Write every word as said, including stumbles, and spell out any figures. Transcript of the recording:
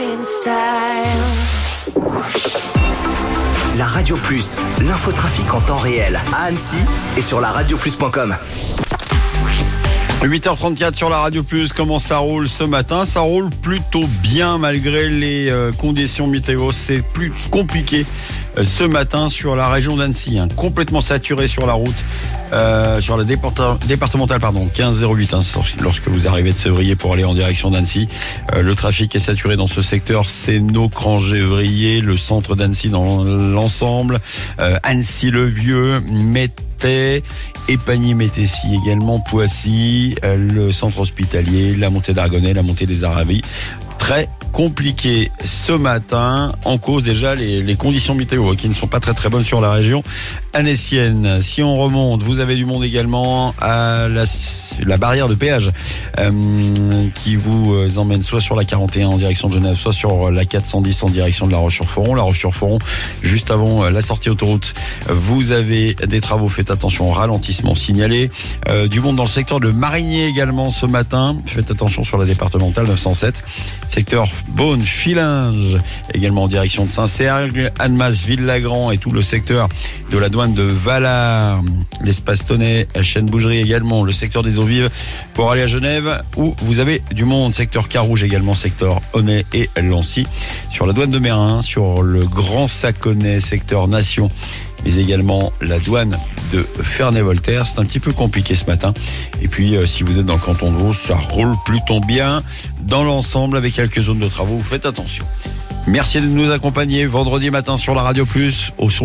La Radio Plus, l'infotrafic en temps réel à Annecy et sur la radio plus point com. huit heures trente-quatre sur la Radio Plus, comment ça roule ce matin? Ça roule plutôt bien malgré les euh, conditions météo. C'est plus compliqué euh, ce matin sur la région d'Annecy, hein, complètement saturé sur la route, euh, sur la départa- départementale pardon, quinze zéro huit, hein, lorsque vous arrivez de Sévrier pour aller en direction d'Annecy. Euh, le trafic est saturé dans ce secteur, c'est nos Crangévrier, le centre d'Annecy dans l'ensemble, euh, Annecy-le-Vieux, Métais, Épagny-Métessy également, Poissy, euh, le centre hospitalier, la montée d'Argonnet, la montée des Aravis. Très compliqué ce matin, en cause déjà les, les conditions météo qui ne sont pas très très bonnes sur la région annécienne. Si on remonte, vous avez du monde également à la, la barrière de péage euh, qui vous emmène soit sur la quarante et un en direction de Genève, soit sur la quatre cent dix en direction de La Roche-sur-Foron. La Roche-sur-Foron, juste avant la sortie autoroute, vous avez des travaux, faites attention au ralentissement signalé. Euh, du monde dans le secteur de Marigné également ce matin, faites attention sur la départementale neuf cent sept. Secteur Beaune, Filinge, également en direction de Saint-Cergue, Annemasse, Ville-Lagrand et tout le secteur de la douane de Valard, l'espace Tonnet, Chêne-Bougerie également, le secteur des eaux vives pour aller à Genève où vous avez du monde, secteur Carouge également, secteur Honnay et Lancy, sur la douane de Mérin, sur le Grand Saconnet, secteur Nation, mais également la douane de Ferney-Voltaire. C'est un petit peu compliqué ce matin. Et puis, euh, si vous êtes dans le canton de Vaud, ça roule plutôt bien dans l'ensemble avec quelques zones de travaux. Vous faites attention. Merci de nous accompagner vendredi matin sur la Radio Plus au son